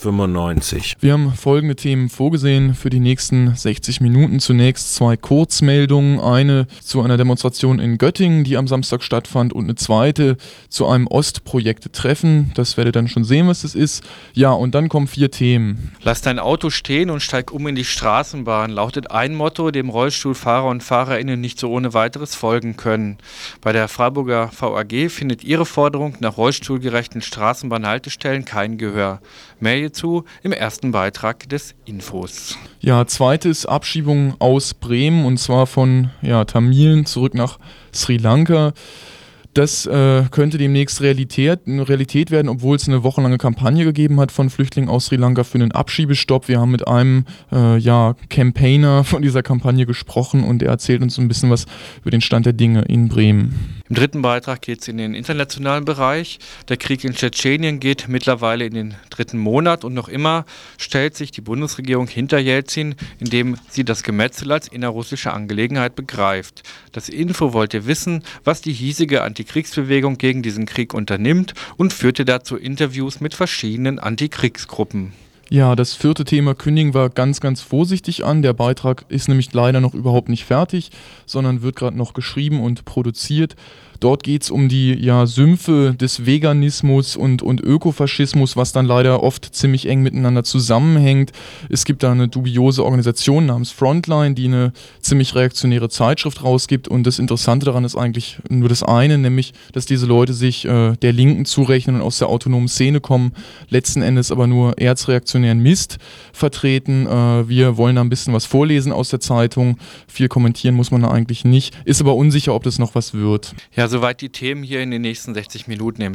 95. Wir haben folgende Themen vorgesehen für die nächsten 60 Minuten. Zunächst 2 Kurzmeldungen. Eine zu einer Demonstration in Göttingen, die am Samstag stattfand, und eine zweite zu einem Ostprojekte-Treffen. Das werdet ihr dann schon sehen, was das ist. Ja, und dann kommen 4 Themen. Lass dein Auto stehen und steig in die Straßenbahn, lautet ein Motto, dem Rollstuhlfahrer und FahrerInnen nicht so ohne weiteres folgen können. Bei der Freiburger VAG findet ihre Forderung nach rollstuhlgerechten Straßenbahnhaltestellen kein Gehör. Mehr hierzu im ersten Beitrag des Infos. Ja, zweites Abschiebung aus Bremen, und zwar von Tamilen zurück nach Sri Lanka. Das könnte demnächst Realität werden, obwohl es eine wochenlange Kampagne gegeben hat von Flüchtlingen aus Sri Lanka für einen Abschiebestopp. Wir haben mit einem Campaigner von dieser Kampagne gesprochen, und er erzählt uns ein bisschen was über den Stand der Dinge in Bremen. Im dritten Beitrag geht es in den internationalen Bereich. Der Krieg in Tschetschenien geht mittlerweile in den 3. Monat, und noch immer stellt sich die Bundesregierung hinter Jelzin, indem sie das Gemetzel als innerrussische Angelegenheit begreift. Das Info wollte wissen, was die hiesige Antikriegsbewegung gegen diesen Krieg unternimmt, und führte dazu Interviews mit verschiedenen Antikriegsgruppen. Ja, das 4. Thema kündigen wir ganz, ganz vorsichtig an. Der Beitrag ist nämlich leider noch überhaupt nicht fertig, sondern wird gerade noch geschrieben und produziert. Dort geht es um die Sümpfe des Veganismus und Ökofaschismus, was dann leider oft ziemlich eng miteinander zusammenhängt. Es gibt da eine dubiose Organisation namens Frontline, die eine ziemlich reaktionäre Zeitschrift rausgibt. Und das Interessante daran ist eigentlich nur das eine, nämlich, dass diese Leute sich der Linken zurechnen und aus der autonomen Szene kommen, letzten Endes aber nur erzreaktionären Mist vertreten. Wir wollen da ein bisschen was vorlesen aus der Zeitung. Viel kommentieren muss man da eigentlich nicht. Ist aber unsicher, ob das noch was wird. Ja, soweit die Themen hier in den nächsten 60 Minuten.